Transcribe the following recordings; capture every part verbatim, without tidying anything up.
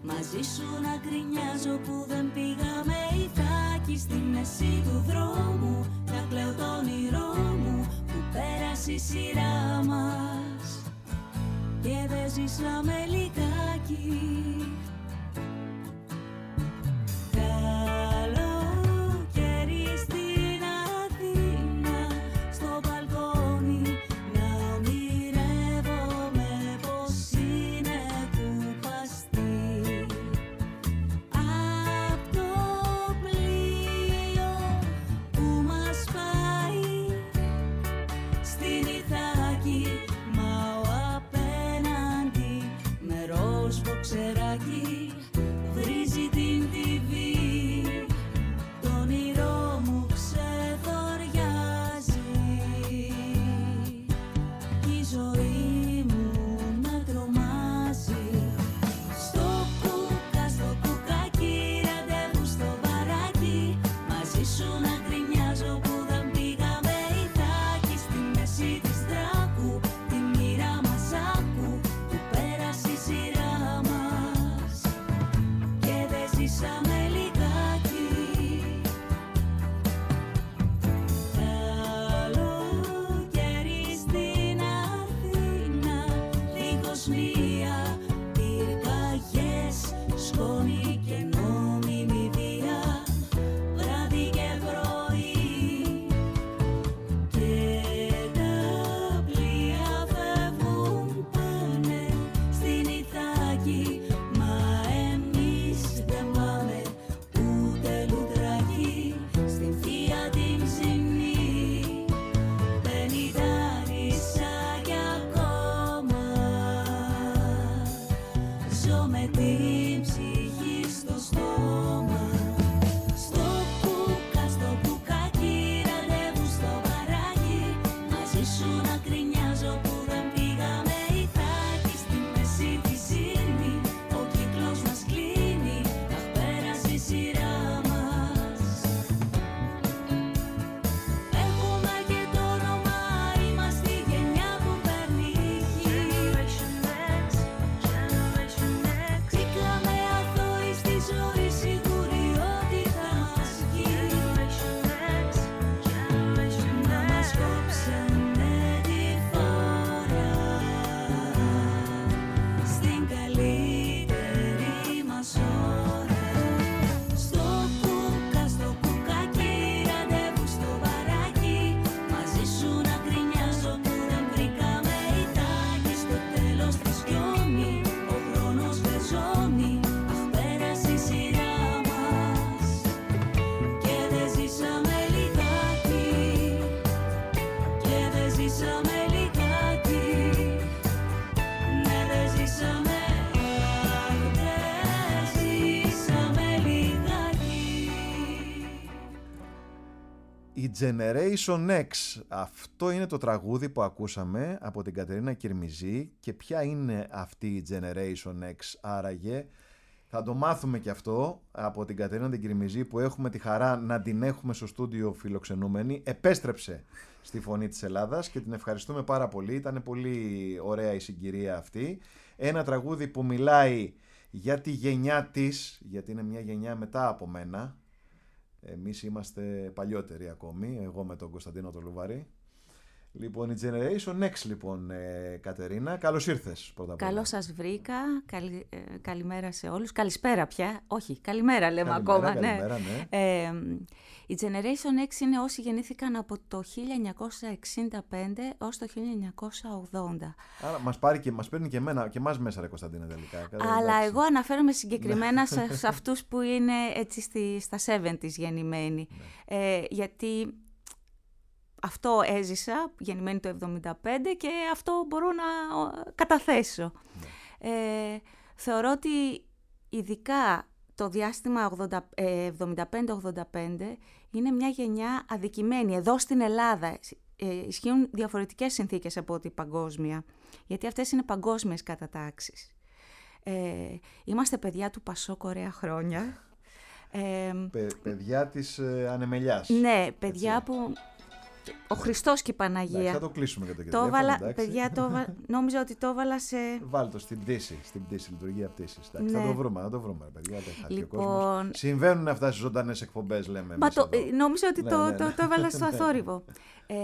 μαζί σου να γκρινιάζω που δεν πήγαμε Ιθάκη. Στη μέση του δρόμου να κλαίω το όνειρό μου που πέρασε η σειρά μας και δεν ζήσαμε λιγάκι. Generation X, αυτό είναι το τραγούδι που ακούσαμε από την Κατερίνα Κυρμιζή. Και ποια είναι αυτή η Generation X άραγε? Θα το μάθουμε και αυτό από την Κατερίνα την Κυρμιζή, που έχουμε τη χαρά να την έχουμε στο στούντιο φιλοξενούμενη. Επέστρεψε στη Φωνή της Ελλάδας και την ευχαριστούμε πάρα πολύ. Ήταν πολύ ωραία η συγκυρία αυτή. Ένα τραγούδι που μιλάει για τη γενιά της, γιατί είναι μια γενιά μετά από μένα. Εμείς είμαστε παλιότεροι ακόμη, εγώ με τον Κωνσταντίνο τον Λουβαρή. Λοιπόν, η Generation X, λοιπόν, ε, Κατερίνα, καλώς ήρθες πρώτα απ' όλα. Καλώς σας βρήκα, καλη, ε, καλημέρα σε όλους, καλησπέρα πια, όχι, καλημέρα λέμε καλημέρα, ακόμα. Καλημέρα, ναι. ναι. Ε, η Generation X είναι όσοι γεννήθηκαν από το χίλια εννιακόσια εξήντα πέντε ως το χίλια εννιακόσια ογδόντα. Άρα μας, πάρει και, μας παίρνει και, εμένα, και εμάς μέσα, ρε Κωνσταντίνα, τελικά. Αλλά εντάξει, εγώ αναφέρομαι συγκεκριμένα σε, σε αυτούς που είναι έτσι στη, στα εβδομήντα γεννημένοι. Ναι. Ε, γιατί αυτό έζησα, γεννημένη το εβδομήντα πέντε, και αυτό μπορώ να καταθέσω. Ναι. Ε, θεωρώ ότι ειδικά το διάστημα εβδομήντα πέντε ογδόντα πέντε είναι μια γενιά αδικημένη. Εδώ στην Ελλάδα ε, ισχύουν διαφορετικές συνθήκες από ό,τι παγκόσμια, γιατί αυτές είναι παγκόσμιες κατατάξεις. Ε, είμαστε παιδιά του Πασόκ ωραία χρόνια. Ε, Παι, παιδιά της ε, ανεμελιάς. Ναι, παιδιά έτσι, που... ο Χριστός και η Παναγία. Εντάξει, θα το κλείσουμε για το Το τηλέφωνο, έβαλα, εντάξει. παιδιά, το έβαλα, νόμιζα ότι το έβαλα σε... Βάλ' το στην πτήση, στην πτήση, λειτουργία πτήσης. Ναι. Θα το βρούμε, θα το βρούμε, ρε παιδιά. Λοιπόν... Συμβαίνουν αυτά στις ζωντανές εκπομπές, λέμε. Μα το, εδώ. νόμιζα ότι Ναι, το, ναι, ναι. το, το έβαλα στο αθόρυβο. ε,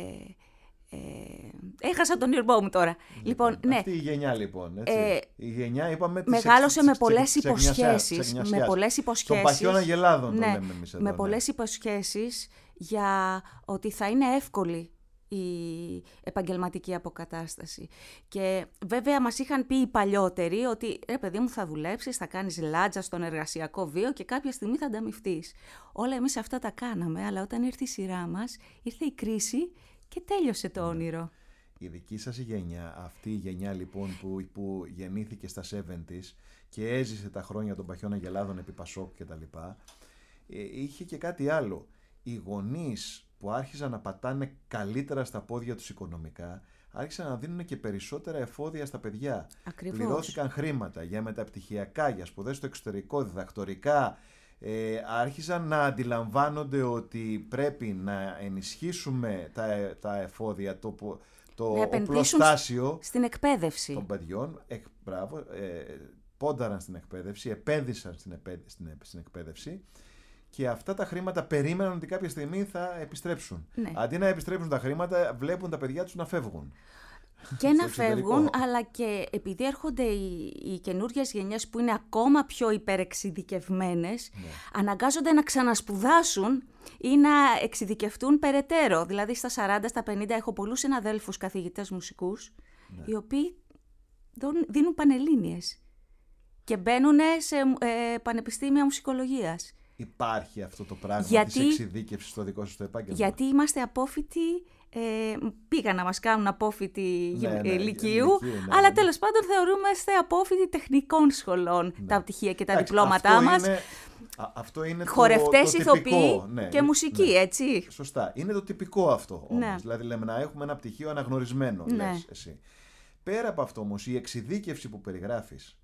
ε, έχασα τον ήρμό μου τώρα. Λοιπόν, ναι. Αυτή η γενιά, λοιπόν. Έτσι. Ε, η γενιά, είπαμε, της Μεγάλωσε εξ- με ξε- πολλές ξεγνιασιάς, υποσχέσεις. ξεγνιασιάς. Με πολλές Των υποσχέσεις. παχιών αγελάδων, Ναι, το λέμε εμείς εδώ. με ναι. πολλές υποσχέσεις για ότι θα είναι εύκολη η επαγγελματική αποκατάσταση. Και βέβαια μας είχαν πει οι παλιότεροι ότι ρε παιδί μου, θα δουλέψεις, θα κάνεις λάτζα στον εργασιακό βίο και κάποια στιγμή θα ανταμυφθείς. Όλα εμείς αυτά τα κάναμε, αλλά όταν ήρθε η σειρά μας, ήρθε η κρίση και τέλειωσε το όνειρο. Η δική σας η γενιά, αυτή η γενιά λοιπόν που, που γεννήθηκε στα εβδομήντα και έζησε τα χρόνια των παχιών αγελάδων επί Πασόκ και τα λοιπά, ε, είχε και κάτι άλλο. Οι γονείς που άρχιζαν να πατάνε καλύτερα στα πόδια τους οικονομικά, άρχισαν να δίνουν και περισσότερα εφόδια στα παιδιά. Ακριβώς. Πληρώθηκαν χρήματα για μεταπτυχιακά, για σπουδές στο εξωτερικό, διδακτορικά. Ε, άρχισαν να αντιλαμβάνονται ότι πρέπει να ενισχύσουμε τα, τα εφόδια, το, το οπλοστάσιο στην εκπαίδευση των παιδιών. Ε, μπράβο, ε, πόνταραν στην εκπαίδευση, επένδυσαν στην, επέ, στην, στην εκπαίδευση. Και αυτά τα χρήματα περίμεναν ότι κάποια στιγμή θα επιστρέψουν. Ναι. Αντί να επιστρέψουν τα χρήματα, βλέπουν τα παιδιά τους να φεύγουν. Και να φεύγουν, αλλά και επειδή έρχονται οι, οι καινούργιες γενιές που είναι ακόμα πιο υπερεξειδικευμένες, ναι. αναγκάζονται να ξανασπουδάσουν ή να εξειδικευτούν περαιτέρω. Δηλαδή στα σαράντα, στα πενήντα έχω πολλούς συναδέλφους καθηγητές μουσικούς, ναι. οι οποίοι δίνουν πανελλήνιες και μπαίνουν σε ε, πανεπιστήμια μουσικολογίας. Υπάρχει αυτό το πράγμα γιατί, της εξειδίκευσης στο δικό σας το επάγγελμα? Γιατί είμαστε απόφοιτοι, ε, πήγαν να μας κάνουν απόφοιτοι ναι, ναι, λυκείου, ναι, αλλά ναι. τέλος πάντων θεωρούμαστε απόφοιτοι τεχνικών σχολών, ναι. τα πτυχία και τα Άξι, διπλώματά αυτό μας. Είναι, αυτό είναι χορευτές, το, το ηθοποιοί ναι, και μουσική, ναι. έτσι. Σωστά. Είναι το τυπικό αυτό όμως. Ναι. Δηλαδή λέμε να έχουμε ένα πτυχίο αναγνωρισμένο, ναι. λες εσύ. Πέρα από αυτό όμως, η εξειδίκευση που περιγράφεις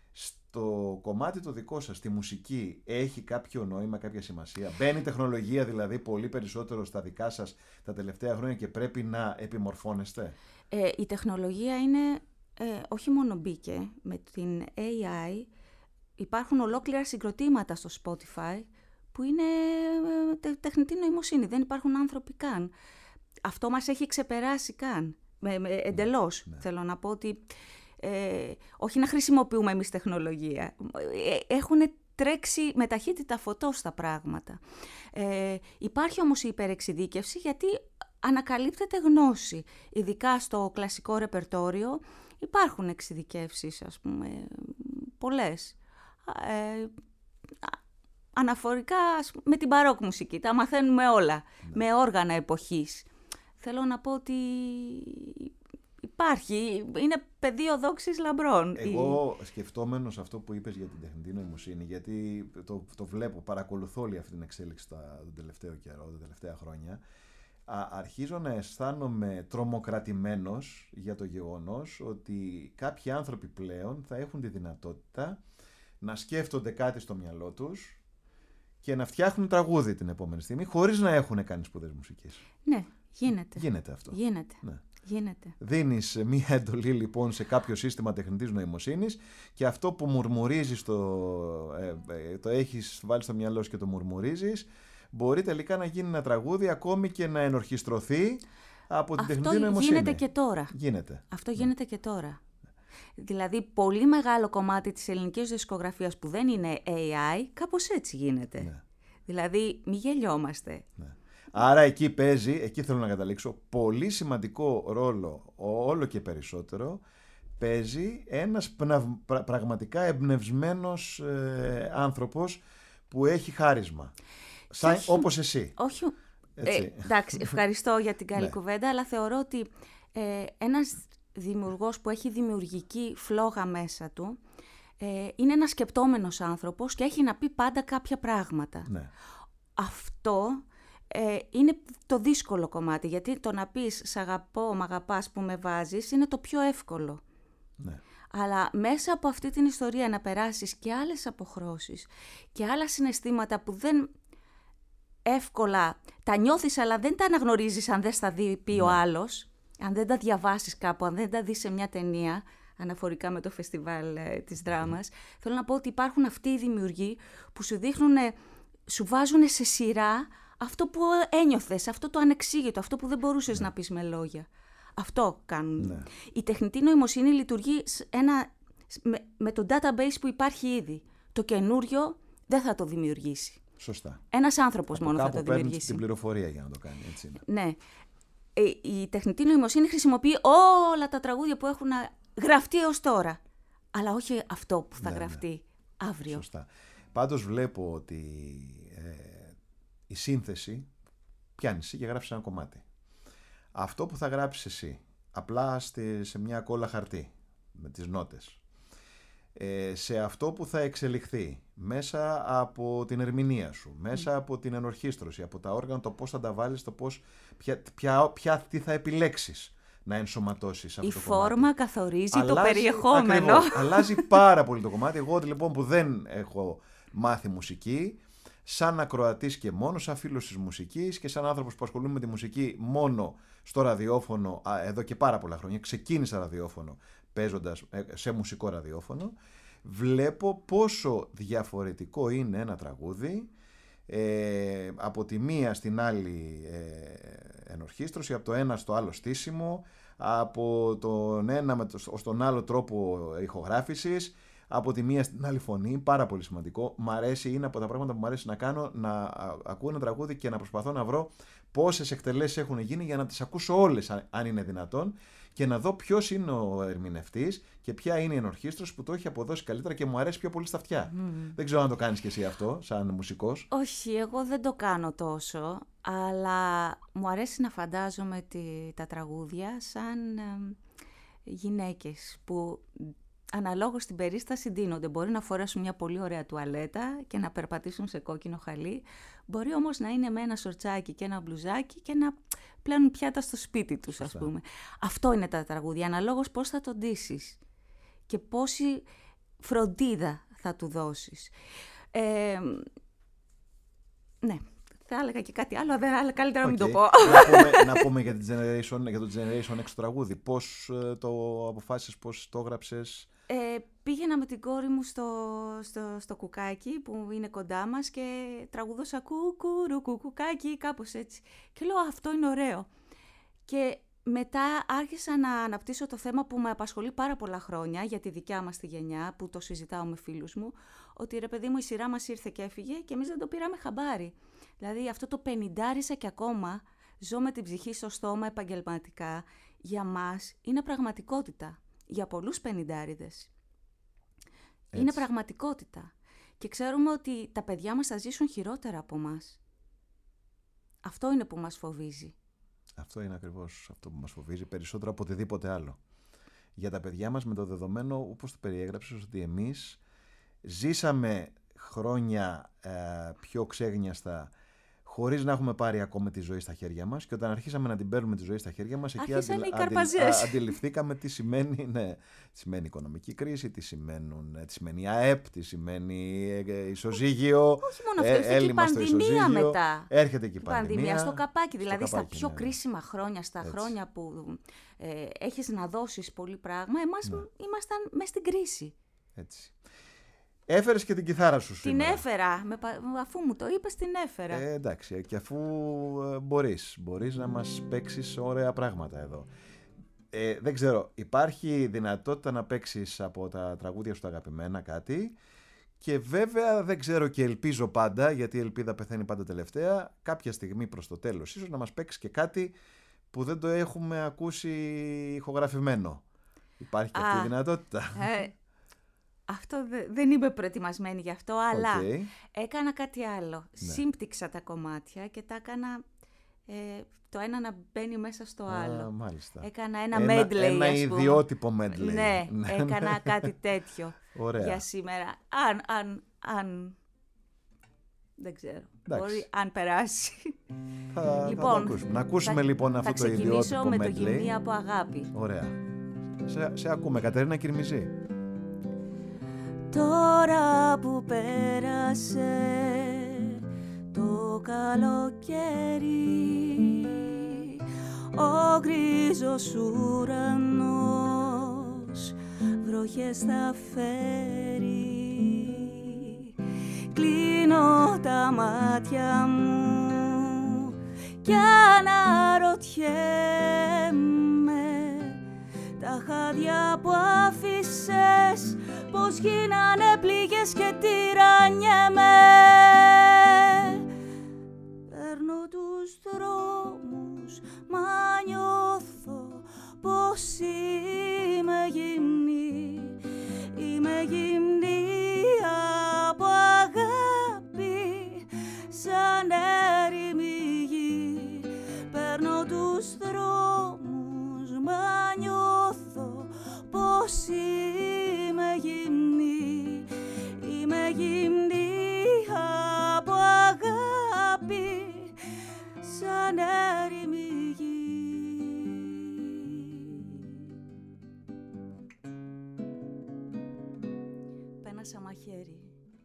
στο κομμάτι το δικό σας, στη μουσική, έχει κάποιο νόημα, κάποια σημασία? Μπαίνει τεχνολογία δηλαδή πολύ περισσότερο στα δικά σας τα τελευταία χρόνια και πρέπει να επιμορφώνεστε? Ε, η τεχνολογία είναι, ε, όχι μόνο μπήκε με την έι άι, υπάρχουν ολόκληρα συγκροτήματα στο Spotify που είναι ε, τε, τεχνητή νοημοσύνη, δεν υπάρχουν άνθρωποι καν. Αυτό μας έχει ξεπεράσει καν, με, με, εντελώς. Ναι, ναι. Θέλω να πω ότι Ε, όχι να χρησιμοποιούμε εμείς τεχνολογία. Ε, έχουν τρέξει με ταχύτητα φωτός τα πράγματα. Ε, υπάρχει όμως η υπερεξειδίκευση γιατί ανακαλύπτεται γνώση. Ειδικά στο κλασικό ρεπερτόριο υπάρχουν εξειδικεύσεις, ας πούμε, πολλές. Ε, αναφορικά με την μπαρόκ μουσική, τα μαθαίνουμε όλα, ναι. με όργανα εποχής. Θέλω να πω ότι υπάρχει, είναι πεδίο δόξης λαμπρών. Εγώ σκεφτόμενος αυτό που είπες για την τεχνητή νοημοσύνη, γιατί το, το βλέπω, παρακολουθώ όλη αυτή την εξέλιξη τα, τον τελευταίο καιρό, τα τελευταία χρόνια, α, αρχίζω να αισθάνομαι τρομοκρατημένος για το γεγονός ότι κάποιοι άνθρωποι πλέον θα έχουν τη δυνατότητα να σκέφτονται κάτι στο μυαλό τους και να φτιάχνουν τραγούδι την επόμενη στιγμή χωρίς να έχουν κάνει σπουδές μουσικής. Ναι, γίνεται. Γίνεται αυτό. Γίνεται. Ναι. Γίνεται. Δίνεις μία εντολή λοιπόν σε κάποιο σύστημα τεχνητής νοημοσύνης και αυτό που μουρμουρίζεις, το, ε, ε, το έχεις βάλει στο μυαλό σου και το μουρμουρίζεις, μπορεί τελικά να γίνει ένα τραγούδι ακόμη και να ενορχιστρωθεί από την αυτό τεχνητή νοημοσύνη. Αυτό γίνεται και τώρα. Γίνεται. Αυτό γίνεται ναι. και τώρα. Δηλαδή, πολύ μεγάλο κομμάτι της ελληνικής δισκογραφίας που δεν είναι έι άι, κάπως έτσι γίνεται. Ναι. Δηλαδή, μη γελιόμαστε. Ναι. Άρα εκεί παίζει, εκεί θέλω να καταλήξω, πολύ σημαντικό ρόλο, όλο και περισσότερο, παίζει ένας πνευ, πρα, πραγματικά εμπνευσμένος ε, άνθρωπος που έχει χάρισμα. Σαν, όχι, όπως εσύ. Όχι, ε, εντάξει, ευχαριστώ για την καλή ναι. κουβέντα, αλλά θεωρώ ότι ε, ένας δημιουργός που έχει δημιουργική φλόγα μέσα του, ε, είναι ένας σκεπτόμενος άνθρωπος και έχει να πει πάντα κάποια πράγματα. Ναι. Αυτό ε, είναι το δύσκολο κομμάτι, γιατί το να πεις «σ' αγαπώ, μ' αγαπάς που με βάζεις» είναι το πιο εύκολο. Ναι. Αλλά μέσα από αυτή την ιστορία να περάσεις και άλλες αποχρώσεις και άλλα συναισθήματα που δεν, εύκολα τα νιώθεις, αλλά δεν τα αναγνωρίζεις αν δεν στα δει πει ο άλλος, αν δεν τα διαβάσεις κάπου, αν δεν τα δεις σε μια ταινία, αναφορικά με το φεστιβάλ ε, της δράμας. Mm. Θέλω να πω ότι υπάρχουν αυτοί οι δημιουργοί που σου δείχνουν, σου βάζουν σε σειρά αυτό που ένιωθες, αυτό το ανεξήγητο, αυτό που δεν μπορούσες ναι. να πεις με λόγια. Αυτό κάνουν. Ναι. Η τεχνητή νοημοσύνη λειτουργεί ένα, με, με το database που υπάρχει ήδη. Το καινούριο δεν θα το δημιουργήσει. Σωστά. Ένας άνθρωπος από μόνο θα το δημιουργήσει. δημιουργήσει. Την πληροφορία για να το κάνει, έτσι είναι. Ναι. Η τεχνητή νοημοσύνη χρησιμοποιεί όλα τα τραγούδια που έχουν γραφτεί έως τώρα. Αλλά όχι αυτό που θα ναι, γραφτεί ναι. αύριο. Σωστά. Πάντως βλέπω ότι ε, η σύνθεση πιάνεις εσύ και γράφεις ένα κομμάτι. Αυτό που θα γράψεις εσύ, απλά στη, σε μια κόλλα χαρτί, με τις νότες, ε, σε αυτό που θα εξελιχθεί μέσα από την ερμηνεία σου, μέσα mm. από την ενορχήστρωση, από τα όργανα, το πώς θα τα βάλεις, το πώς, ποια, ποια, ποια, τι θα επιλέξεις να ενσωματώσεις αυτό η το φόρμα κομμάτι. Καθορίζει αλλάζει, το περιεχόμενο. Ακριβώς, αλλάζει πάρα πολύ το κομμάτι. Εγώ λοιπόν που δεν έχω μάθει μουσική, σαν ακροατής και μόνο, σαν φίλος της μουσικής και σαν άνθρωπος που ασχολούμαι με τη μουσική μόνο στο ραδιόφωνο α, εδώ και πάρα πολλά χρόνια, ξεκίνησα ραδιόφωνο παίζοντας σε μουσικό ραδιόφωνο, βλέπω πόσο διαφορετικό είναι ένα τραγούδι ε, από τη μία στην άλλη ε, ενορχήστρωση, από το ένα στο άλλο στήσιμο, από τον ένα στον άλλο τρόπο ηχογράφησης, από τη μία στην άλλη φωνή, πάρα πολύ σημαντικό. Μ' αρέσει, είναι από τα πράγματα που μου αρέσει να κάνω, να ακούω ένα τραγούδι και να προσπαθώ να βρω πόσες εκτελέσεις έχουν γίνει για να τις ακούσω όλες, αν είναι δυνατόν, και να δω ποιος είναι ο ερμηνευτής και ποια είναι η ενορχήστρωση που το έχει αποδώσει καλύτερα και μου αρέσει πιο πολύ στα αυτιά. Mm. Δεν ξέρω αν το κάνεις και εσύ αυτό, σαν μουσικός. Όχι, εγώ δεν το κάνω τόσο, αλλά μου αρέσει να φαντάζομαι τη, τα τραγούδια σαν ε, γυναίκες που αναλόγως στην περίσταση ντύνονται. Μπορεί να φορέσουν μια πολύ ωραία τουαλέτα και να περπατήσουν σε κόκκινο χαλί. Μπορεί όμως να είναι με ένα σορτσάκι και ένα μπλουζάκι και να πλένουν πιάτα στο σπίτι τους, ας πούμε. Αυτό είναι τα τραγούδια. Αναλόγως πώς θα τον ντύσεις και πόση φροντίδα θα του δώσεις. Ε, ναι. Θα έλεγα και κάτι άλλο, αλλά καλύτερα να okay. μην το πω. Να πούμε, να πούμε για, την generation, για το Generation X τραγούδι. Πώς το αποφάσισες, πώς το έγραψες? Ε, πήγαινα με την κόρη μου στο, στο, στο κουκάκι που είναι κοντά μας και τραγουδώσα κουκουρου κουκουκάκι, κάπως έτσι. Και λέω αυτό είναι ωραίο. Και μετά άρχισα να αναπτύσσω το θέμα που με απασχολεί πάρα πολλά χρόνια για τη δικιά μας τη γενιά, που το συζητάω με φίλους μου, ότι ρε παιδί μου η σειρά μας ήρθε και έφυγε και εμείς δεν το πήραμε χαμπάρι. Δηλαδή αυτό το πενηντάρισα και ακόμα ζω με την ψυχή στο στόμα επαγγελματικά, για μας είναι πραγματικότητα. Για πολλούς πενηντάριδες. Είναι πραγματικότητα. Και ξέρουμε ότι τα παιδιά μας θα ζήσουν χειρότερα από μας. Αυτό είναι που μας φοβίζει. Αυτό είναι ακριβώς αυτό που μας φοβίζει, περισσότερο από οτιδήποτε άλλο. Για τα παιδιά μας, με το δεδομένο, όπως το περιέγραψες, ότι εμείς ζήσαμε χρόνια ε, πιο ξέγνιαστα, χωρίς να έχουμε πάρει ακόμα τη ζωή στα χέρια μας, και όταν αρχίσαμε να την παίρνουμε τη ζωή στα χέρια μας, εκεί αντι, αντι, αντι, αντιληφθήκαμε τι σημαίνει, ναι, τι σημαίνει οικονομική κρίση, τι, σημαίνουν, τι σημαίνει ΑΕΠ, τι σημαίνει ισοζύγιο, όχι μόνο αυτό, ε, έλλειμμα στο ισοζύγιο, μετά. Έρχεται και η πανδημία. πανδημία στο καπάκι, δηλαδή στο καπάκι, στα πιο ναι, κρίσιμα χρόνια, στα Έτσι. χρόνια που ε, έχεις να δώσεις πολύ πράγμα, εμάς ναι. ήμασταν μέσα στην κρίση. Έτσι. Έφερες και την κιθάρα σου σήμερα. Την έφερα, με, αφού μου το είπες την έφερα. Ε, εντάξει, και αφού ε, μπορείς, μπορείς να μας παίξεις ωραία πράγματα εδώ. Ε, δεν ξέρω, υπάρχει δυνατότητα να παίξεις από τα τραγούδια σου τα αγαπημένα κάτι, και βέβαια δεν ξέρω και ελπίζω πάντα, γιατί η ελπίδα πεθαίνει πάντα τελευταία, κάποια στιγμή προς το τέλος ίσως να μας παίξεις και κάτι που δεν το έχουμε ακούσει ηχογραφημένο. Υπάρχει και αυτή η δυνατότητα. Ε, Αυτό δε, δεν είμαι προετοιμασμένη γι' αυτό, αλλά okay. έκανα κάτι άλλο. Ναι. Σύμπτυξα τα κομμάτια και τα έκανα ε, το ένα να μπαίνει μέσα στο άλλο. Α, μάλιστα. Έκανα ένα medley, ένα ας πούμε. ιδιότυπο medley. Ναι, έκανα κάτι τέτοιο Ωραία. για σήμερα. Αν, αν, αν, δεν ξέρω. Εντάξει. Μπορεί, αν περάσει. Θα, λοιπόν, θα ακούσουμε. Να ακούσουμε θα, λοιπόν αυτό το ιδιότυπο medley. Θα ξεκινήσω με το Γυμνή από αγάπη. Ωραία. Σε, σε ακούμε, Κατερίνα Κυρμιζή. Τώρα που πέρασε το καλοκαίρι, ο γκρίζος ουρανός βροχές θα φέρει. Κλείνω τα μάτια μου κι αναρωτιέμαι τα χάδια που άφησες πως γίνανε πληγές και τυραννιέμαι. Παίρνω τους δρόμους μα νιώθω πως είμαι γυμνή. Είμαι γυμνή από αγάπη σαν έρημη γη. Παίρνω τους δρόμους μα νιώθω πως είμαι γυμνή. Είμαι γυμνή από αγάπη σαν έρημη γη. Πένασα μαχαίρι.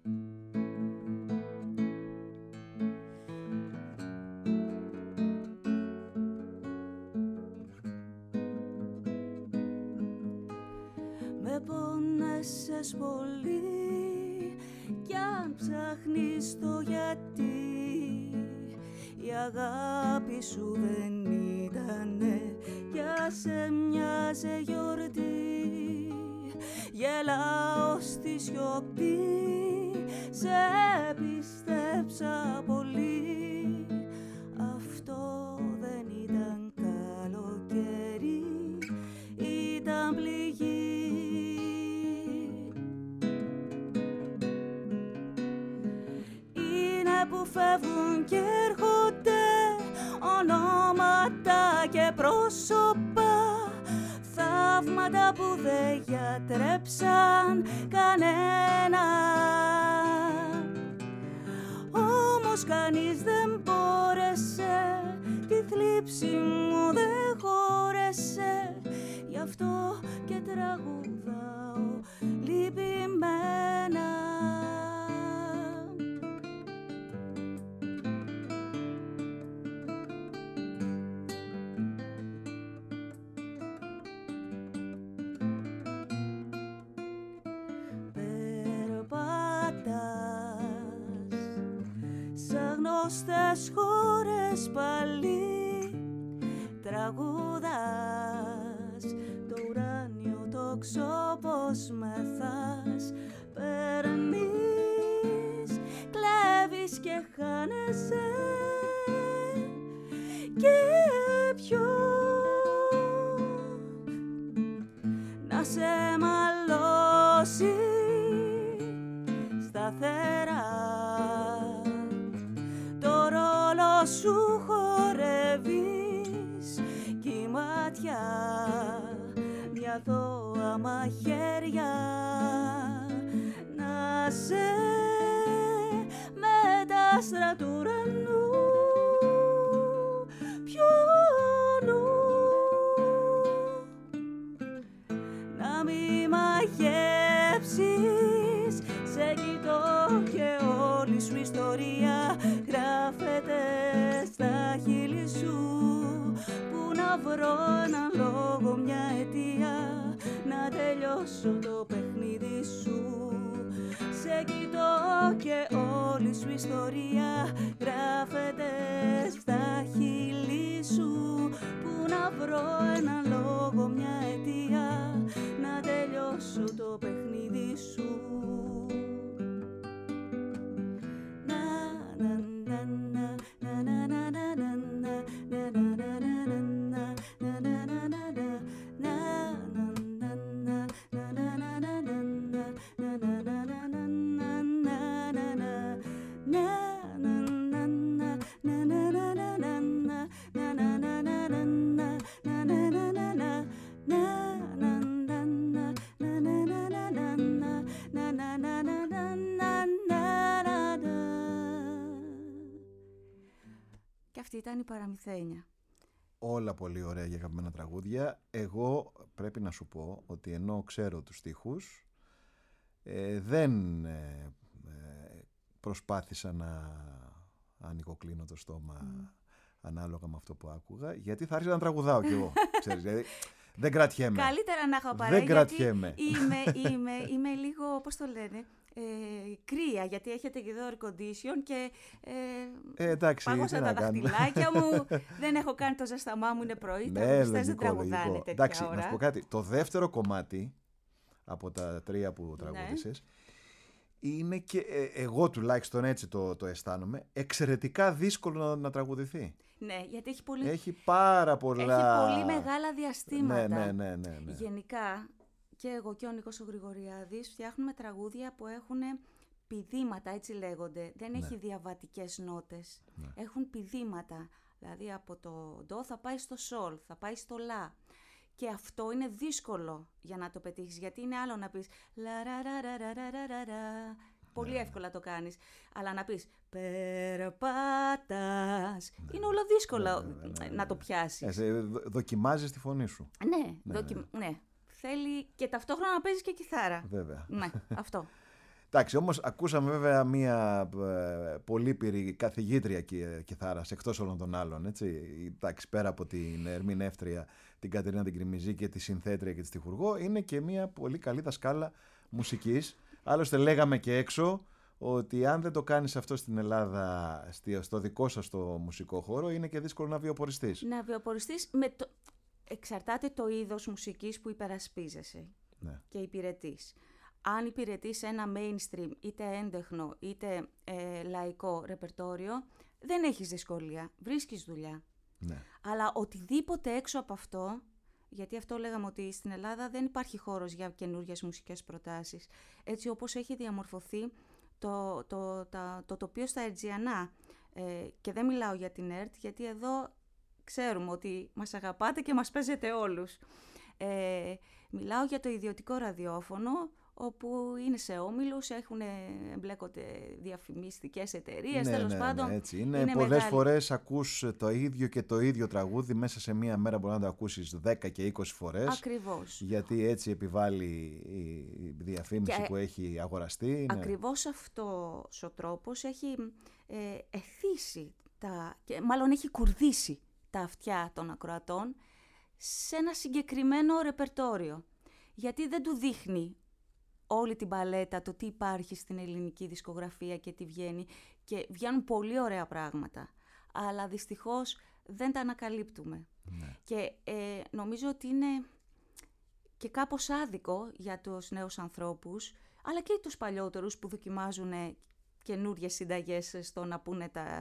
Με πόνεσες πολύ κι αν ψάχνεις το γιατί, η αγάπη σου δεν ήτανε για σε μοιάζε γιορτή. Γελάω στη σιωπή, σε πίστεψα πολύ. Αυτό δεν ήταν καλοκαίρι, ήταν πληγή. Είναι που φεύγουν και έρχονται ονόματα και πρόσωπα, θαύματα που δεν γιατρέψαν κανένα. Όμως κανείς δεν μπόρεσε, τη θλίψη μου δεν χώρεσε. Γι' αυτό και τραγουδάω λυπημένα. Γνώστες χώρες πάλι τραγουδάς το ουράνιο τόξο πως μεθάς. Παίρνεις, κλέβεις και χάνεσαι και ποιος να σε μαλώσει σταθερά. Σου χορεύεις κι η μάτια μια δώα μαχαίρια να σε με τα άστρα του ουρανού πιώνουν. Να μη μαγεύσεις, σε κοιτώ και όλη σου ιστορία γράφεται στα χείλη σου. Πού να βρω έναν λόγο, μια αιτία να τελειώσω το παιχνίδι σου. Σε κοιτώ και όλη σου ιστορία γράφεται στα χείλη σου. Πού να βρω έναν λόγο, μια αιτία να τελειώσω το παιχνίδι σου. Αυτή ήταν η Παραμυθένια. Όλα πολύ ωραία για αγαπημένα τραγούδια. Εγώ πρέπει να σου πω ότι ενώ ξέρω τους στίχους, ε, δεν ε, προσπάθησα να ανοικοκλίνω το στόμα mm. ανάλογα με αυτό που άκουγα, γιατί θα άρχισα να τραγουδάω κι εγώ. Ξέρεις, δηλαδή, δεν κρατιέμαι. Καλύτερα να έχω παρέα, δεν κρατιέμαι. Είμαι, είμαι, είμαι λίγο, πώς το λένε, ε, κρύα, γιατί έχετε και εδώ air condition και ε, ε, εντάξει, πάγωσα τα δαχτυλάκια μου, δεν έχω κάνει το ζεσταμά μου, είναι πρωί, τα ακουστές δεν τραγουδάνε τέτοια εντάξει, ώρα. Να σου πω κάτι, το δεύτερο κομμάτι από τα τρία που τραγούδησες, ναι. είναι και ε, εγώ τουλάχιστον έτσι το, το αισθάνομαι, εξαιρετικά δύσκολο να, να τραγουδηθεί. Ναι, γιατί έχει πολύ... Έχει πάρα πολλά... Έχει πολύ μεγάλα διαστήματα. Ναι, ναι, ναι, ναι, ναι. Γενικά, και εγώ και ο Νίκος ο Γρηγοριάδης φτιάχνουμε τραγούδια που έχουν πηδήματα, έτσι λέγονται. Δεν ναι. έχει διαβατικές νότες. Ναι. Έχουν πηδήματα. Δηλαδή από το ντο θα πάει στο σολ, θα πάει στο λα. Και αυτό είναι δύσκολο για να το πετύχεις, γιατί είναι άλλο να πεις λαραραραραραραρα. Πολύ ναι. εύκολα το κάνεις. Αλλά να πεις περπάτας. Ναι. Είναι όλο δύσκολο ναι, ναι, ναι, ναι. να το πιάσεις. Ε, δοκιμάζεις τη φωνή σου. Ναι, ναι, δοκι... ναι. ναι. Θέλει και ταυτόχρονα να παίζεις και κιθάρα. Βέβαια. Ναι, αυτό. Εντάξει, όμως ακούσαμε βέβαια μία ε, πολύπειρη καθηγήτρια κιθάρας, εκτός όλων των άλλων, έτσι. Εντάξει, πέρα από την ερμηνεύτρια, την Κατερίνα την Κρημιζή και τη συνθέτρια και τη στιχουργό, είναι και μία πολύ καλή δασκάλα μουσικής. Άλλωστε λέγαμε και έξω ότι αν δεν το κάνεις αυτό στην Ελλάδα, στο δικό σας το μουσικό χώρο, είναι και δύσκολο να βιοποριστείς. Να βιοποριστείς, με το... εξαρτάται το είδος μουσικής που υπερασπίζεσαι ναι. και υπηρετείς. Αν υπηρετείς ένα mainstream, είτε έντεχνο, είτε ε, λαϊκό ρεπερτόριο, δεν έχεις δυσκολία, βρίσκεις δουλειά. Ναι. Αλλά οτιδήποτε έξω από αυτό, γιατί αυτό λέγαμε ότι στην Ελλάδα δεν υπάρχει χώρος για καινούργιες μουσικές προτάσεις. Έτσι όπως έχει διαμορφωθεί το, το, το, το τοπίο στα Ερτζιανά. Ε, και δεν μιλάω για την ΕΡΤ, γιατί εδώ ξέρουμε ότι μας αγαπάτε και μας παίζετε όλους. Ε, μιλάω για το ιδιωτικό ραδιόφωνο, όπου είναι σε όμιλους, έχουν εμπλέκονται διαφημιστικές εταιρείες, ναι, τέλος ναι, πάντων. Ναι, έτσι. Είναι, είναι πολλές μεγάλη. φορές ακούς το ίδιο και το ίδιο τραγούδι, μέσα σε μία μέρα μπορεί να το ακούσεις δέκα και είκοσι φορές. Ακριβώς. Γιατί έτσι επιβάλλει η διαφήμιση και που έχει αγοραστεί. Ακριβώς ναι. αυτός ο τρόπος έχει ε, εθίσει, τα, και μάλλον έχει κουρδίσει τα αυτιά των ακροατών σε ένα συγκεκριμένο ρεπερτόριο. Γιατί δεν του δείχνει όλη την παλέτα, το τι υπάρχει στην ελληνική δισκογραφία και τι βγαίνει, και βγαίνουν πολύ ωραία πράγματα, αλλά δυστυχώς δεν τα ανακαλύπτουμε. Ναι. Και ε, νομίζω ότι είναι και κάπως άδικο για τους νέους ανθρώπους, αλλά και τους παλιότερους που δοκιμάζουν καινούριες συνταγές στο να, πούνε τα,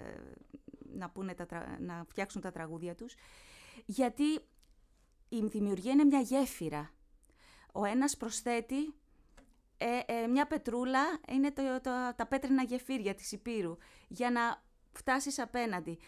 να, πούνε τα, να φτιάξουν τα τραγούδια τους, γιατί η δημιουργία είναι μια γέφυρα. Ο ένας προσθέτει Ε, ε, μια πετρούλα, είναι το, το, τα πέτρινα γεφύρια της Υπήρου, για να φτάσεις απέναντι.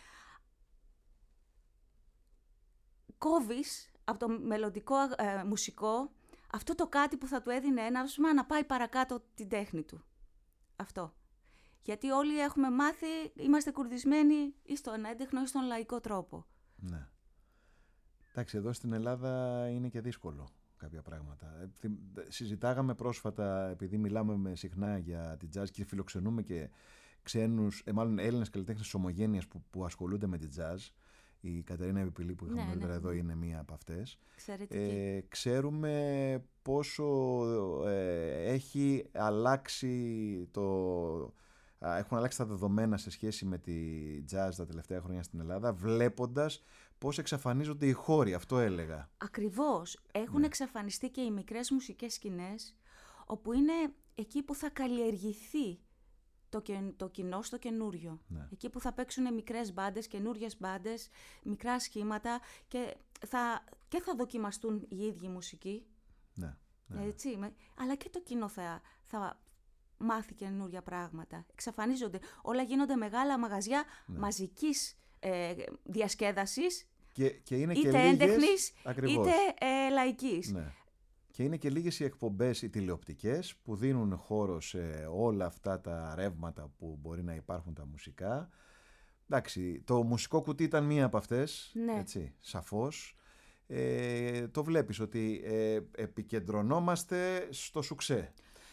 Κόβεις από το μελλοντικό ε, μουσικό αυτό το κάτι που θα του έδινε έναυσμα να πάει παρακάτω την τέχνη του. Αυτό. Γιατί όλοι έχουμε μάθει, είμαστε κουρδισμένοι ή στον έντεχνο ή στον λαϊκό τρόπο. Ναι. Εντάξει, εδώ στην Ελλάδα είναι και δύσκολο κάποια πράγματα. Συζητάγαμε πρόσφατα, επειδή μιλάμε με συχνά για την jazz και φιλοξενούμε και ξένους, ε, μάλλον Έλληνες καλλιτέχνες της Ομογένειας που, που ασχολούνται με την jazz. Η Κατερίνα Επιπηλή που είχαμε νωρίτερα ναι, ναι. εδώ είναι μία από αυτές. Ε, ξέρουμε πόσο ε, έχει αλλάξει το... έχουν αλλάξει τα δεδομένα σε σχέση με τη jazz τα τελευταία χρόνια στην Ελλάδα, βλέποντας πώς εξαφανίζονται οι χώροι, αυτό έλεγα. Ακριβώς. Έχουν ναι. εξαφανιστεί και οι μικρές μουσικές σκηνές, όπου είναι εκεί που θα καλλιεργηθεί το, το κοινό στο καινούριο. Ναι. Εκεί που θα παίξουν μικρές μπάντες, καινούριες μπάντες, μικρά σχήματα και θα, και θα δοκιμαστούν οι ίδιοι μουσικοί. Ναι. Ναι. Έτσι, με, αλλά και το κοινό θα, θα μάθει καινούρια πράγματα. Εξαφανίζονται. Όλα γίνονται μεγάλα μαγαζιά ναι. μαζικής ε, διασκέδασης, και, και είναι είτε και λίγες, έντεχνης, ακριβώς. είτε ε, λαϊκής. Ναι. Και είναι και λίγες οι εκπομπές οι τηλεοπτικές που δίνουν χώρο σε όλα αυτά τα ρεύματα που μπορεί να υπάρχουν τα μουσικά. Εντάξει, το μουσικό κουτί ήταν μία από αυτές, ναι. έτσι, σαφώς. Ε, το βλέπεις ότι ε, επικεντρωνόμαστε στο σουξέ.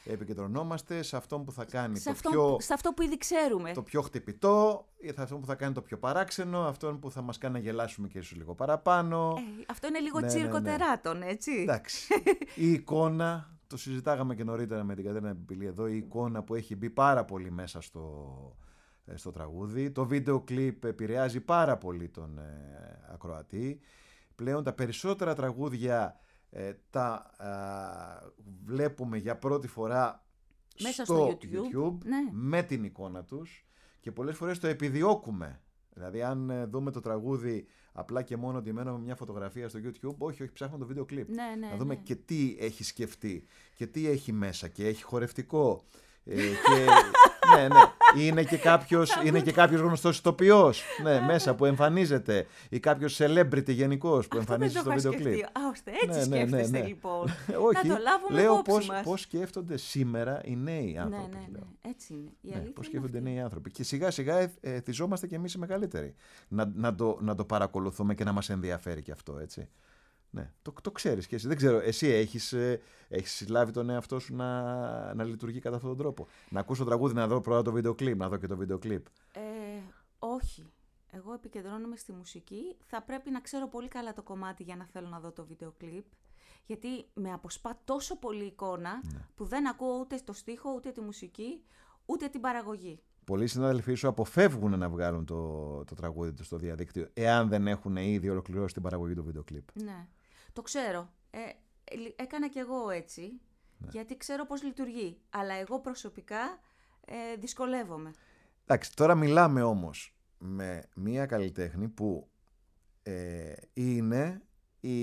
επικεντρωνόμαστε σε αυτόν που θα κάνει σε το αυτό, πιο... σε αυτό που ήδη ξέρουμε. Το πιο χτυπητό, ή αυτόν που θα κάνει το πιο παράξενο, αυτόν που θα μας κάνει να γελάσουμε και ίσως λίγο παραπάνω. Ε, αυτό είναι λίγο ναι, τσίρκο ναι, ναι. τεράτων, έτσι. Εντάξει. Η εικόνα, το συζητάγαμε και νωρίτερα με την Κατερίνα Πιπηλή εδώ, η εικόνα που έχει μπει πάρα πολύ μέσα στο, στο τραγούδι. Το βίντεο κλιπ επηρεάζει πάρα πολύ τον ε, ακροατή. Πλέον τα περισσότερα τραγούδια ε, τα ε, βλέπουμε για πρώτη φορά μέσα στο, στο YouTube, YouTube ναι. με την εικόνα τους και πολλές φορές το επιδιώκουμε. Δηλαδή αν ε, δούμε το τραγούδι απλά και μόνο ντυμένο με μια φωτογραφία στο YouTube, όχι, όχι, ψάχνουμε το βίντεο κλιπ. Ναι, ναι, να δούμε ναι. και τι έχει σκεφτεί και τι έχει μέσα και έχει χορευτικό. ε, και, ναι, ναι. Είναι και κάποιος, είναι και κάποιος γνωστός ηθοποιός ναι, μέσα που εμφανίζεται ή κάποιος celebrity γενικώς που εμφανίζεται στο βίντεο κλιπ. Α, ώστε έτσι ναι, ναι, σκέφτεστε ναι, ναι. λοιπόν. Όχι, να το λάβουμε λέω υπόψη πώς, μας. πώς σκέφτονται σήμερα οι νέοι άνθρωποι. Ναι, ναι, ναι. Λέω. Έτσι είναι. Η Ναι, αλήθεια πώς είναι σκέφτονται οι αυτή. νέοι άνθρωποι. Και σιγά σιγά εθιζόμαστε κι εμείς οι μεγαλύτεροι. Να, να, το, να το παρακολουθούμε και να μας ενδιαφέρει κι αυτό, έτσι. Ναι, το, το ξέρεις και εσύ. Δεν ξέρω, εσύ έχεις, ε, έχεις συλλάβει τον εαυτό σου να, να λειτουργεί κατά αυτόν τον τρόπο. Να ακούσω το τραγούδι, να δω πρώτα το βίντεο κλιπ, να δω και το βίντεο κλιπ. Ε, όχι. Εγώ επικεντρώνομαι στη μουσική. Θα πρέπει να ξέρω πολύ καλά το κομμάτι για να θέλω να δω το βίντεο κλιπ. Γιατί με αποσπά τόσο πολύ εικόνα Ναι. που δεν ακούω ούτε το στίχο, ούτε τη μουσική, ούτε την παραγωγή. Πολλοί συνάδελφοί σου αποφεύγουν να βγάλουν το, το τραγούδι του στο διαδίκτυο, εάν δεν έχουν ήδη ολοκληρώσει την παραγωγή του βίντεο κλιπ. Ναι. Το ξέρω. Ε, έκανα κι εγώ έτσι, Ναι. γιατί ξέρω πώς λειτουργεί. Αλλά εγώ προσωπικά ε, δυσκολεύομαι. Εντάξει, τώρα μιλάμε όμως με μία καλλιτέχνη που ε, είναι η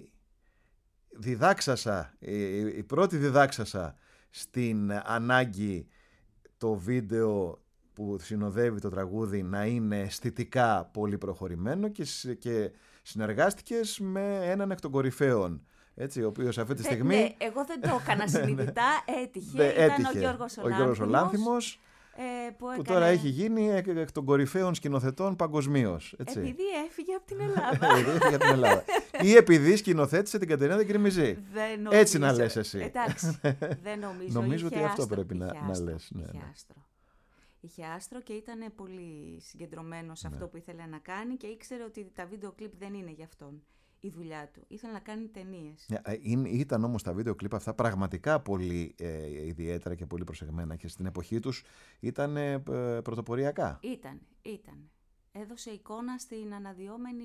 διδάξασα, η, η πρώτη διδάξασα στην ανάγκη το βίντεο που συνοδεύει το τραγούδι να είναι αισθητικά πολύ προχωρημένο και, και συνεργάστηκες με έναν εκ των κορυφαίων, έτσι, ο οποίος αυτή τη Δε, στιγμή... Ναι, εγώ δεν το έκανα συνειδητά, έτυχε. Δε, Ήταν έτυχε. ο Γιώργος ο Γιώργος Ολάνθιμος, ε, που, που έκανε... τώρα έχει γίνει εκ, εκ των κορυφαίων σκηνοθετών παγκοσμίως. Έτσι. Επειδή έφυγε από την Ελλάδα. Επειδή έφυγε από την Ελλάδα. Ή επειδή σκηνοθέτησε την Κατερίνα την Κρημιζή. Δεν νομίζω. Έτσι να λες εσύ. Εντάξει, δεν νομίζω. Νομίζω είχε ότι αυτό άστρο, πρέπει να, είχε να άστρο, λες. Ναι, είχε ναι. άστρο. Είχε άστρο και ήταν πολύ συγκεντρωμένο σε Ναι. αυτό που ήθελε να κάνει και ήξερε ότι τα βίντεο κλιπ δεν είναι για αυτόν η δουλειά του. Ήθελε να κάνει ταινίες. Ναι, ήταν όμως τα βίντεο κλιπ αυτά πραγματικά πολύ ε, ιδιαίτερα και πολύ προσεγμένα και στην εποχή τους ήταν ε, πρωτοποριακά. Ήταν, ήταν. Έδωσε εικόνα στην αναδυόμενη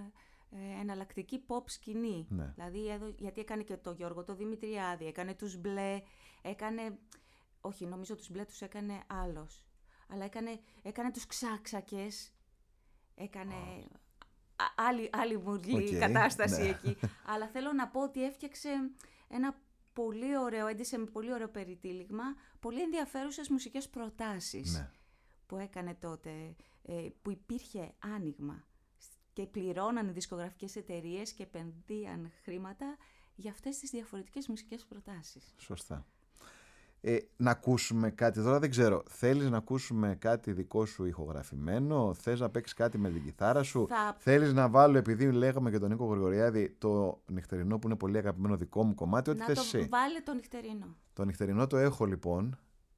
ε, εναλλακτική pop σκηνή. Ναι. Δηλαδή, έδω, γιατί έκανε και το Γιώργο το Δημητριάδη, έκανε τους μπλε, έκανε... Όχι, νομίζω τους μπλε τους έκανε άλλος. Αλλά έκανε, έκανε τους ξάξακες, έκανε... Oh. Άλλη, άλλη μουρλή Okay, κατάσταση ναι. εκεί. Αλλά θέλω να πω ότι έφτιαξε ένα πολύ ωραίο, έντυσε με πολύ ωραίο περιτύλιγμα, πολύ ενδιαφέρουσες μουσικές προτάσεις Ναι. που έκανε τότε, που υπήρχε άνοιγμα και πληρώναν οι δισκογραφικές εταιρείες και επενδύαν χρήματα για αυτές τις διαφορετικές μουσικές προτάσεις. Σωστά. Ε, να ακούσουμε κάτι τώρα, δεν ξέρω. Θέλεις να ακούσουμε κάτι δικό σου ηχογραφημένο, θες να παίξεις κάτι με την κιθάρα σου, Θα... θέλεις να βάλω, επειδή λέγαμε και τον Νίκο Γρηγοριάδη, το νυχτερινό που είναι πολύ αγαπημένο δικό μου κομμάτι, ό,τι να θες το εσύ. βάλε το νυχτερινό. Το νυχτερινό το έχω λοιπόν,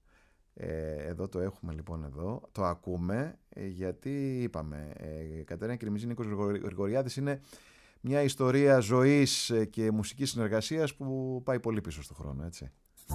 ε, εδώ το έχουμε λοιπόν εδώ, το ακούμε, ε, γιατί είπαμε, ε, Κατερίνα Κρημιζή, Νίκος Γρηγοριάδης είναι μια ιστορία ζωής και μουσικής συνεργασίας που πάει πολύ πίσω στον χρόνο, έτσι.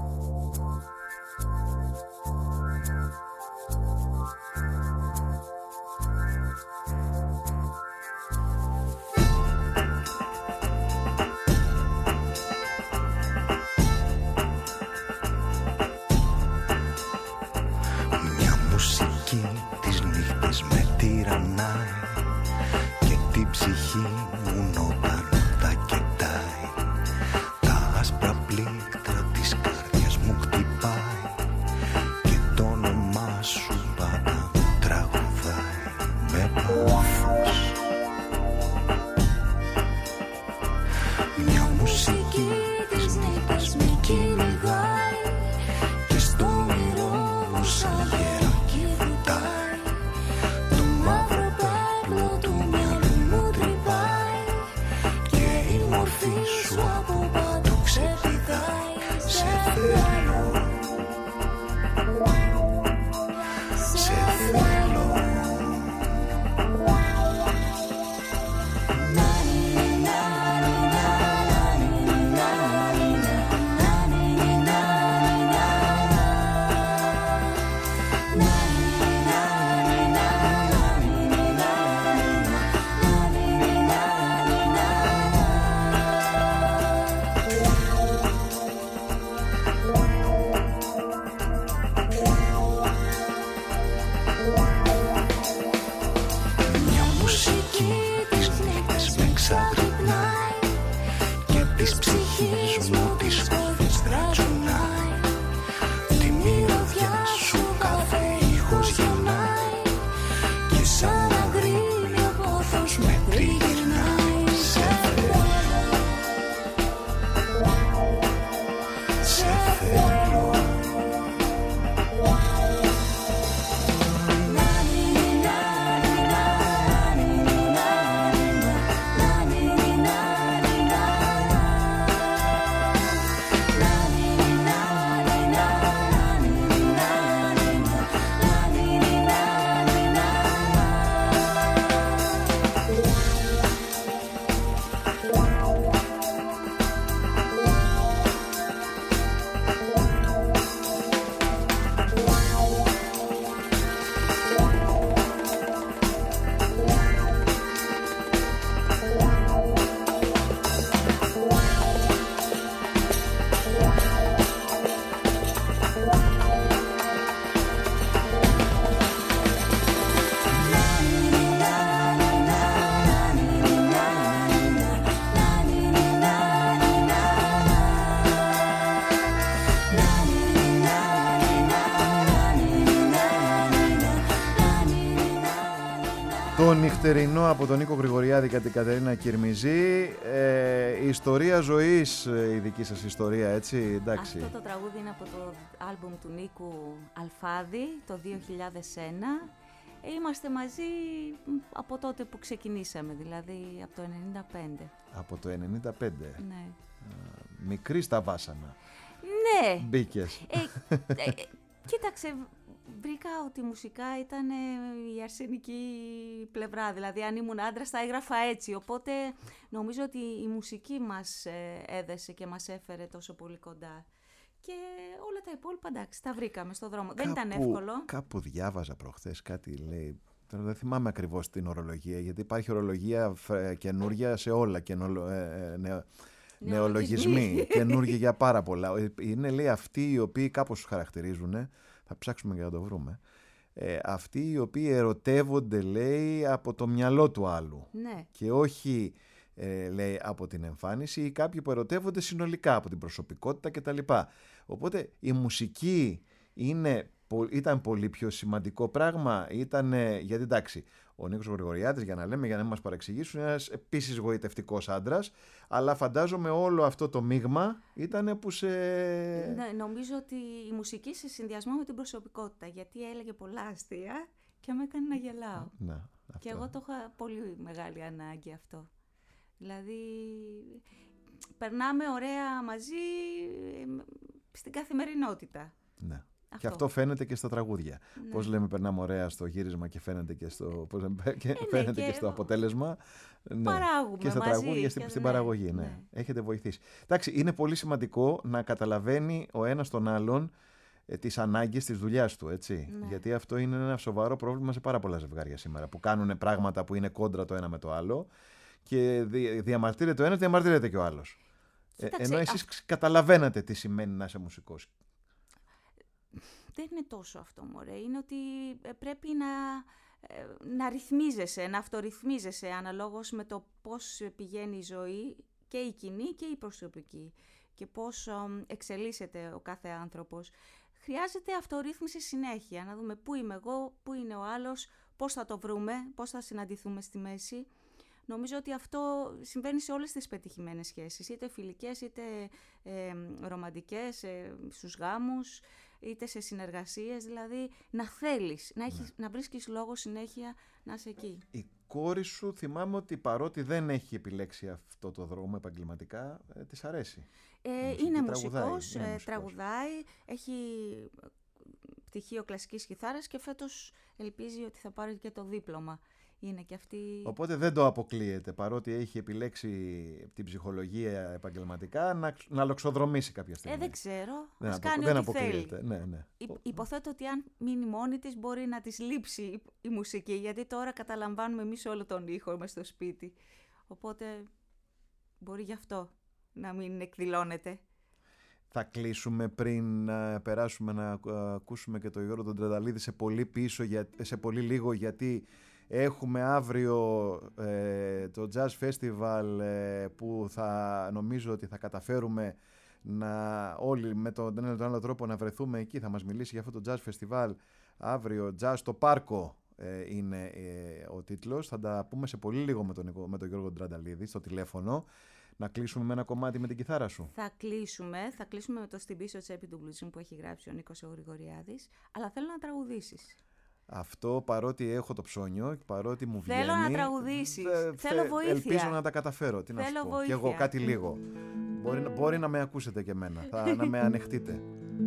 Μια μουσική τις νύχτες με τυραννάει και την ψυχή μου όταν τα κοιτάει. Τα άσπρα πλήκτρα της καρδιάς μου χτυπάει και το όνομά σου πάντα τραγουδάει με πάθος. Μια μουσική τις νύχτες με κυνηγάει και στο όνειρό μου σαν γεράκι βουτάει. Το μαύρο πέπλο του μυαλού μου τρυπάει και η μορφή σου από παντού ξεπηδάει. Σε θέλω της ψυχής μου τις σκόφες τρατζουνάει. Τη μυρωδιά σου κάθε ήχος γεμάει και σαν αγρίμιο πόθος με τριγυρνάει. Σε θέλω, σε θέλω. Το νυχτερινό από τον Νίκο Γρηγοριάδη και την Κατερίνα Κυρμιζή. Ε, η ιστορία ζωής, η δική σας ιστορία, έτσι, εντάξει. Αυτό το τραγούδι είναι από το άλμπουμ του Νίκου Αλφάδη, το δύο χιλιάδες ένα. Είμαστε μαζί από τότε που ξεκινήσαμε, δηλαδή από το ενενήντα πέντε. Από το ενενήντα πέντε. Ναι. Μικρή στα βάσανα. Ναι. Μπήκες. Ε, ε, κοίταξε, βρήκα ότι μουσικά ήταν η αρσενική πλευρά. Δηλαδή, αν ήμουν άντρας θα έγραφα έτσι. Οπότε νομίζω ότι η μουσική μας έδεσε και μας έφερε τόσο πολύ κοντά. Και όλα τα υπόλοιπα, εντάξει, τα βρήκαμε στον δρόμο. Κάπου, δεν ήταν εύκολο. Κάπου διάβαζα προχθές κάτι, λέει. Δεν θυμάμαι ακριβώς την ορολογία, γιατί υπάρχει ορολογία καινούργια σε όλα. Καινολο, ε, ε, νεο, νεολογισμοί, καινούργια για πάρα πολλά. Είναι, λέει, αυτοί οι οποίοι κάπως τους χαρακτηρίζουν. Θα ψάξουμε για να το βρούμε. Ε, αυτοί οι οποίοι ερωτεύονται, λέει, από το μυαλό του άλλου. Ναι. Και όχι, ε, λέει, από την εμφάνιση, ή κάποιοι που ερωτεύονται συνολικά από την προσωπικότητα κτλ. Οπότε η μουσική είναι, ήταν πολύ πιο σημαντικό πράγμα. Ήτανε, γιατί εντάξει, ο Νίκος Γρηγοριάδης, για να λέμε, για να μην μας παρεξηγήσουν, είναι ένας επίσης γοητευτικός άντρας, αλλά φαντάζομαι όλο αυτό το μείγμα ήταν που σε... Ναι, νομίζω ότι η μουσική σε συνδυασμό με την προσωπικότητα, γιατί έλεγε πολλά αστεία και με έκανε να γελάω. Να, και εγώ το είχα πολύ μεγάλη ανάγκη αυτό. Δηλαδή, περνάμε ωραία μαζί στην καθημερινότητα. Ναι. Αυτό. Και αυτό φαίνεται και στα τραγούδια. Ναι. Πώς λέμε, περνάμε ωραία στο γύρισμα και φαίνεται και στο, πώς λέμε, και ε, φαίνεται ναι, και, και στο αποτέλεσμα. Ναι. Παράγουμε και στα μαζί, τραγούδια και στην, και στην ναι, παραγωγή. Ναι. Ναι. Έχετε βοηθήσει. Εντάξει, είναι πολύ σημαντικό να καταλαβαίνει ο ένας τον άλλον ε, τις ανάγκες της δουλειάς του, έτσι. Ναι. Γιατί αυτό είναι ένα σοβαρό πρόβλημα σε πάρα πολλά ζευγάρια σήμερα, που κάνουν πράγματα που είναι κόντρα το ένα με το άλλο και δι, διαμαρτύρεται ο ένας, διαμαρτύρεται και ο άλλος. Ε, ενώ εσείς α... καταλαβαίνετε τι σημαίνει να είσαι μουσικός. Δεν είναι τόσο αυτό, μωρέ. Είναι ότι πρέπει να, να ρυθμίζεσαι, να αυτορυθμίζεσαι αναλόγως με το πώς πηγαίνει η ζωή, και η κοινή και η προσωπική, και πώς εξελίσσεται ο κάθε άνθρωπος. Χρειάζεται αυτορύθμιση συνέχεια, να δούμε πού είμαι εγώ, πού είναι ο άλλος, πώς θα το βρούμε, πώς θα συναντηθούμε στη μέση. Νομίζω ότι αυτό συμβαίνει σε όλες τις πετυχημένες σχέσεις, είτε φιλικές, είτε ε, ρομαντικές, ε, στους γάμους, είτε σε συνεργασίες, δηλαδή να θέλεις, να, έχεις, ναι. να βρίσκεις λόγο συνέχεια να είσαι εκεί. Η κόρη σου, θυμάμαι ότι παρότι δεν έχει επιλέξει αυτό το δρόμο επαγγελματικά, ε, της αρέσει. Ε, είναι, μουσικός, είναι ε, μουσικός, τραγουδάει, έχει πτυχίο κλασικής κιθάρας και φέτος ελπίζει ότι θα πάρει και το δίπλωμα. Είναι και αυτή... Οπότε δεν το αποκλείεται, παρότι έχει επιλέξει την ψυχολογία επαγγελματικά, να, να λοξοδρομήσει κάποια στιγμή. Ε, δεν ξέρω. Δεν, Ας απο, κάνει δεν ό,τι αποκλείεται. θέλει. Ναι, ναι. Υ, υποθέτω ότι αν μείνει μόνη της μπορεί να της λείψει η μουσική, γιατί τώρα καταλαμβάνουμε εμείς όλο τον ήχο μες στο σπίτι. Οπότε μπορεί γι' αυτό να μην εκδηλώνεται. Θα κλείσουμε πριν να περάσουμε να ακούσουμε και το Γιώργο τον Τρενταλίδη σε πολύ πίσω, για, σε πολύ λίγο, γιατί Έχουμε αύριο ε, το Jazz Festival ε, που θα νομίζω ότι θα καταφέρουμε να όλοι με τον ένα ή τον άλλο τρόπο να βρεθούμε εκεί. Θα μας μιλήσει για αυτό το Jazz Festival αύριο. Jazz στο Πάρκο ε, είναι ε, ο τίτλος. Θα τα πούμε σε πολύ λίγο με τον, με τον Γιώργο Ντρανταλίδη στο τηλέφωνο. Να κλείσουμε με ένα κομμάτι με την κιθάρα σου. Θα κλείσουμε, θα κλείσουμε με το «Στην πίσω τσέπη του Μπλουζίν» που έχει γράψει ο Νίκος ο Γρηγοριάδης, αλλά θέλω να τραγουδήσεις. Αυτό παρότι έχω το ψώνιο, παρότι μου βγαίνει. Θέλω να τραγουδήσεις. Θε, θέλω θε, βοήθεια. Ελπίζω να τα καταφέρω. Τι θέλω να σου πω. βοήθεια. Κι εγώ κάτι λίγο. Μπορεί, μπορεί να με ακούσετε και εμένα. Θα, να με ανεχτείτε.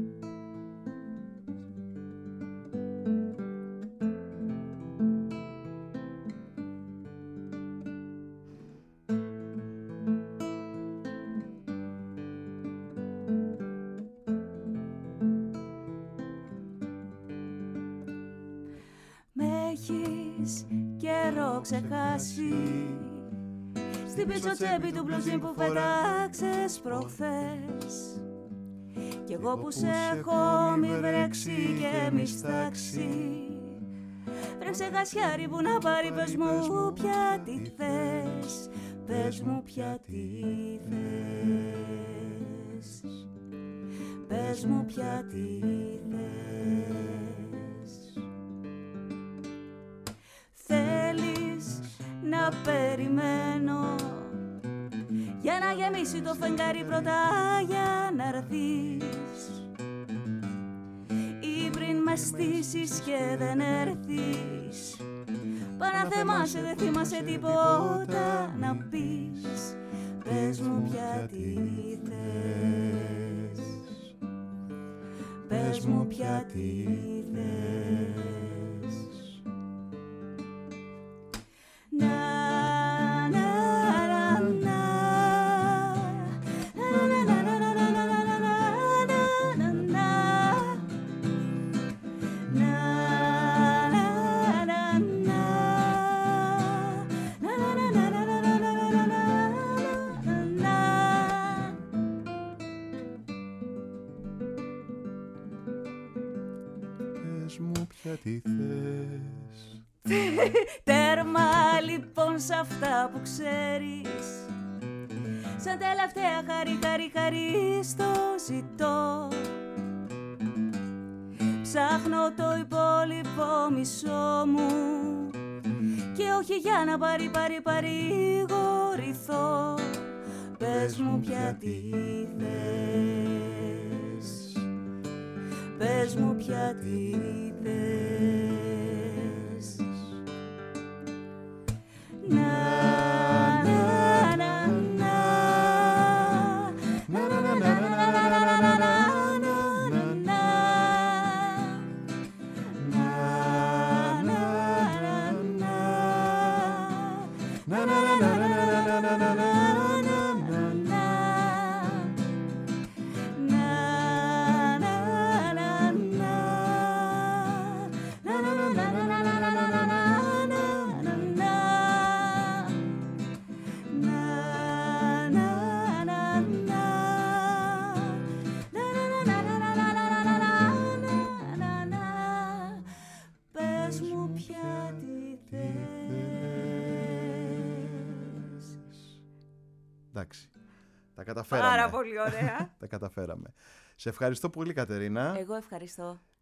Καιρό ξεχάσει στην πίσω τσέπη του μπλουζίν που πετάξες προχθές. Κι εγώ που σε έχω μη βρέξει και μη στάξει. Βρε ξεχασιάρι που να πάρει, πες μου πια τι θες. Πες μου πια τι θες. Πες μου πια τι θες. Θέλεις να περιμένω για να γεμίσει το φεγγάρι πρώτα για να έρθεις, ή πριν με στήσεις και δεν έρθεις. Παραθεμάσαι, δεν θυμάσαι τίποτα να πεις. Πες μου πια τι θες. Πες μου πια τι θες. Τι θες. Τέρμα λοιπόν σ' αυτά που ξέρεις. Σαν τελευταία χαρί, χαρί, χαρί στο ζητώ. Ψάχνω το υπόλοιπο μισό μου και όχι για να πάρει, πάρει, παρηγορηθώ. Πες μου πια τι θες. Πες μου πια τι θες. Να, να, να, να. Να, να, να, να, να, να, να, να. Εντάξει, τα καταφέραμε. Πάρα πολύ ωραία. Τα καταφέραμε. Σε ευχαριστώ πολύ, Κατερίνα. Εγώ ευχαριστώ.